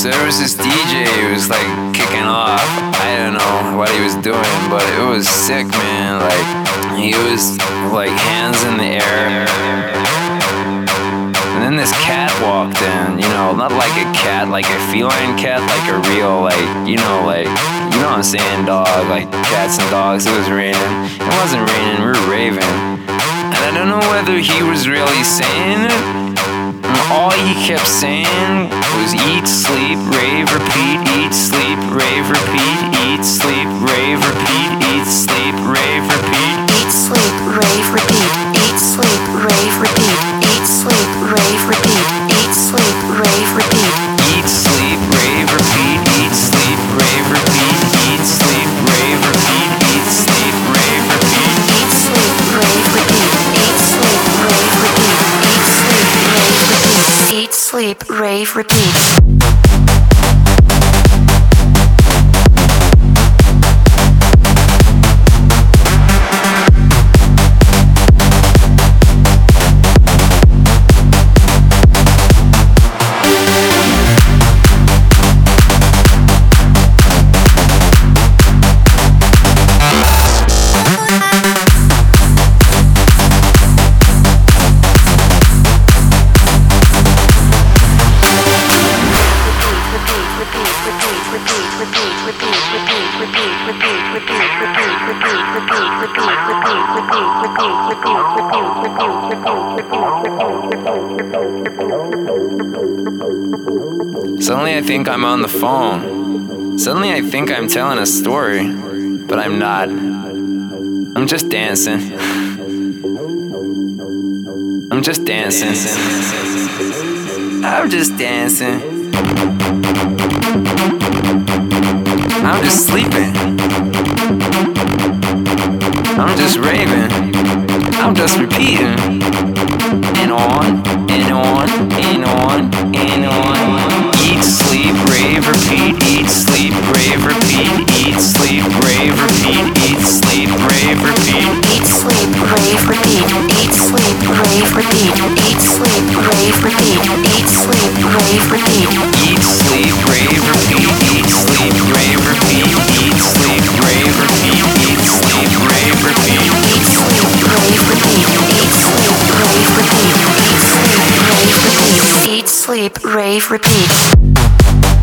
So there was this DJ who was like kicking off. I don't know what he was doing, but it was sick, man. Like he was like hands in the air. And then this cat walked in, you know, not like a cat, like a feline cat, like a real, like, you know what I'm saying, dog, like cats and dogs. It was raining. It wasn't raining, we were raving. And I don't know whether he was really saying it. And all he kept saying was eat, sleep, rave, repeat, eat, sleep, rave, repeat, eat, sleep, rave, repeat, eat, sleep, rave, repeat. Eat, sleep, rave, repeat, eat, sleep, rave, repeat, eat, sleep, rave, repeat, eat, sleep, rave, repeat. Eat, sleep, rave, repeat, eat, sleep, rave, repeat, eat, sleep, rave, repeat, eat, sleep, rave, repeat. Eat, sleep, rave, repeat, eat, sleep, rave, repeat, eat, sleep, rave, repeat, eat, sleep, rave, repeat. Suddenly I think I'm on the phone. Suddenly I think I'm telling a story, but I'm not. I'm just dancing. I'm just dancing. I'm just dancing. I'm just sleeping. I'm just raving. I'm just repeating. And on, and on, and on, and on. Eat, sleep, rave, repeat, eat, sleep, rave, repeat, eat, sleep, rave, repeat, eat, sleep, rave, repeat. Eat, sleep, rave, repeat, eat, sleep, rave, repeat, eat, sleep, rave, repeat, eat, sleep, rave, repeat. Eat, sleep, rave, repeat, eat, sleep, rave, repeat, eat, sleep, rave, repeat, eat, sleep, rave, repeat. Eat, sleep, rave, repeat, eat, sleep, rave, repeat, eat, sleep, rave, repeat, eat, sleep, rave, repeat.